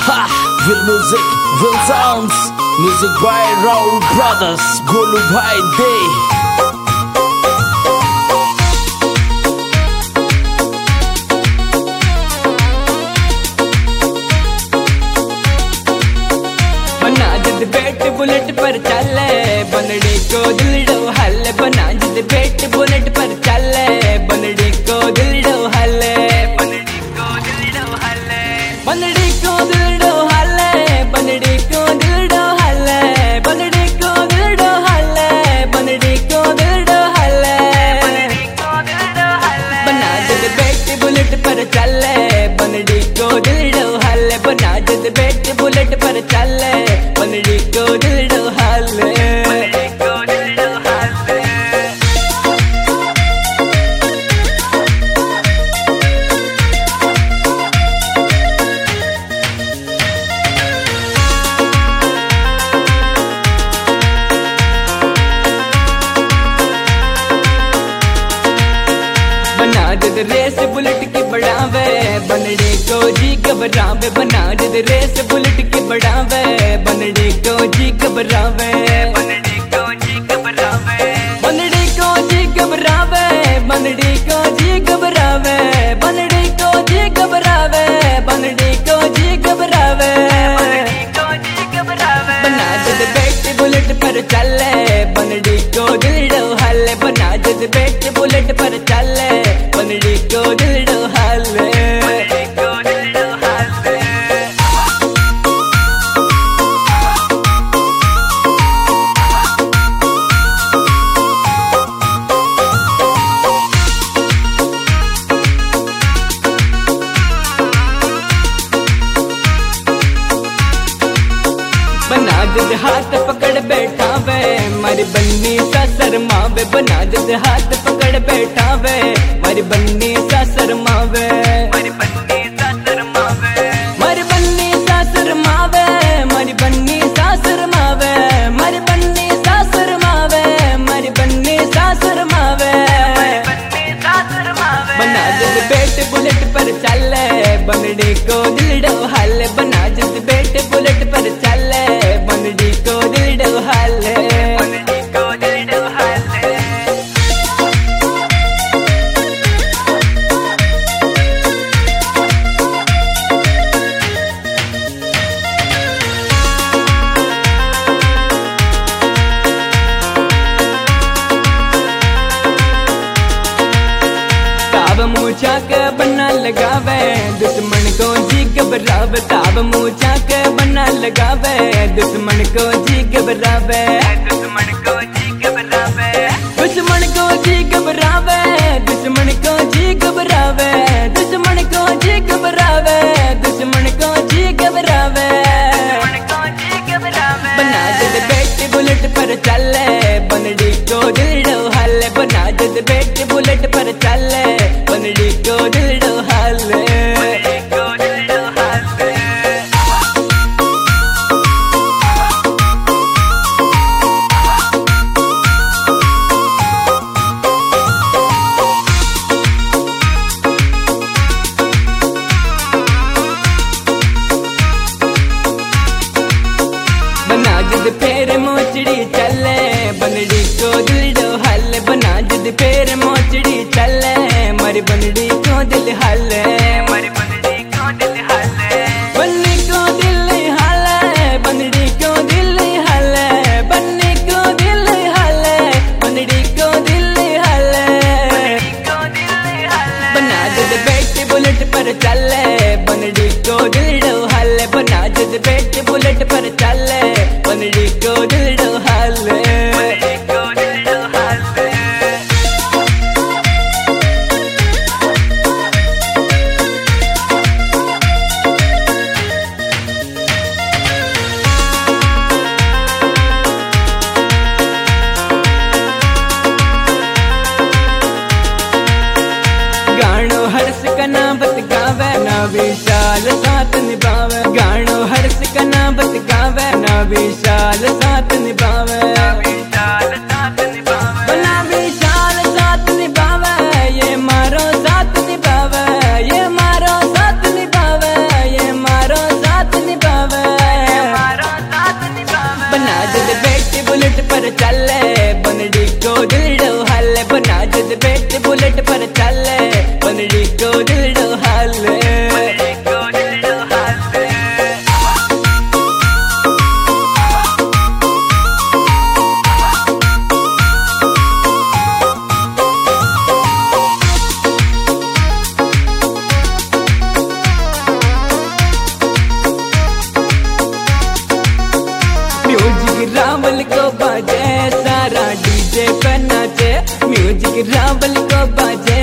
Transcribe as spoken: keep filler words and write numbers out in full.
Ha! Real music, real sounds. Music by Raul Brothers, Golu Bhai Day. बना जिद बेट bullet पर चले बनड़ी को दिल डो हल। बना जिद बेट बुलेट पर चले बनड़ी को दिल डो हल। बनड़ी को दिल डो हल। बनड़ी को दिल डो हल। बनड़ी को दिल डो हल। बनड़ी को दिल डो हल। बनड़ी को दिल डो हल। बना जिद बेट बुलेट पर चले बनड़ी को दिल डो हल। बना जिद बेट बुलेट पर चले बनड़ी को दिल डो हल। बनड़ी को दिल डो हल। बना जिद रेस बुलेट की बढ़ावे बनड़ी को जी घबरावे। बना जिद रेस बुलेट की बढ़ावे बनड़ी को जी घबरावे। बनड़ी को जी घबरावे। बनड़ी को जी घबरावे। बनड़ी को जी घबरावे। बनड़ी को जी घबरावे। बनड़ी को जी घबरावे। बना जिद बेट बुलेट पर चले बनड़ी को दिल डो हल। बना जिद बेट बुलेट पर चले बनड़ी को दिल डो हल। बनड़ी को दिल डो हल। बना जिद हाथ पकड़ बैठा वे मारी बन्नी सा शर्मावे। बना जिद हाथ पकड़ बैठा वे मारी बन्नी सा शर्मावे। मारी बन्नी सा शर्मावे। मारी बन्नी सा शर्मावे। मारी बन्नी सा शर्मावे। मारी बन्नी सा शर्मावे। मारी बन्नी सा शर्मावे। बना जिद बेट बुलेट पर चले बनड़ी को दिल डो हल। बना जिद बेट बुलेट पर चले बनड़ी को दिल डो हल। बनड़ी को दिल डो हल। ताब मूछा के बना लगावे दुश्मन को जी घबरावे। ताब मूछा के बना लगावे दुश्मन को जी घबरावे। दुश्मन को जी घबरावे। दुश्मन को जी घबरावे। दुश्मन को जी घबरावे। दुश्मन को जी घबरावे। दुश्मन को जी घबरावे। बना जिद बेट बुलेट पर चले बनड़ी को दिल डो हल। बना जिद बेट बुलेट पर चले बनड़ी को दिल डो हल। बनड़ी को दिल डो हल। बना जिद फेर मोचड़ी चले बनड़ी को दिल डो हल। बना जिद फेर मोचड़ी चले मारी बनड़ी को दिल हल। मारी बनड़ी को दिल हल। बन्नी को दिल हल। बनड़ी को दिल हल। बन्नी को दिल हल। बनड़ी को दिल हल। बना जिद बेट बुलेट पर चले बनड़ी को दिल डो हल। बना जिद बेट बुलेट पर चले बनड़ी को दिल डो हल। बनड़ी को दिल डो हल। गानो हर्ष का नाबत गावे ना विशाल साथ निभावे। गानो हर्ष का नाबत गावे ना विशाल साथ निभावे। बना विशाल साथ निभावे ये मारो साथ निभावे। ये मारो साथ निभावे। ये मारो साथ निभावे। रावल को बाजे